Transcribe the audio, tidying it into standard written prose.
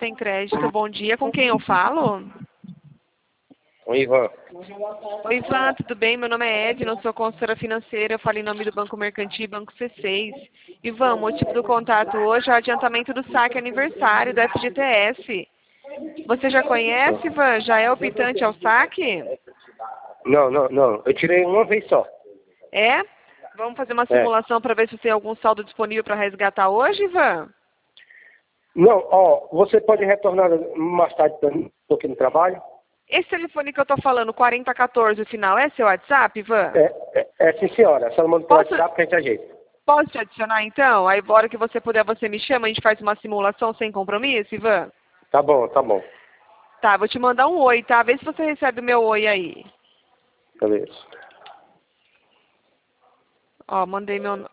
Sem crédito, bom dia. Com quem eu falo? Oi, Ivan. Oi, Ivan, tudo bem? Meu nome é Edna, eu sou consultora financeira, eu falo em nome do Banco Mercantil e Banco C6. Ivan, o motivo do contato hoje é o adiantamento do saque aniversário do FGTS. Você já conhece, Ivan? Já é optante ao saque? Não. Eu tirei uma vez só. É? Vamos fazer uma simulação para ver se tem algum saldo disponível para resgatar hoje, Ivan? Não, ó, você pode retornar mais tarde para mim, estou aqui no trabalho? Esse telefone que eu tô falando, 4014, o final, é seu WhatsApp, Ivan? Sim, senhora. Só manda pelo WhatsApp que a gente ajeita. Posso te adicionar, então? Aí, a hora que você puder, você me chama, a gente faz uma simulação sem compromisso, Ivan? Tá bom. Tá, vou te mandar um oi, tá? Vê se você recebe o meu oi aí. Beleza. Ó, mandei meu...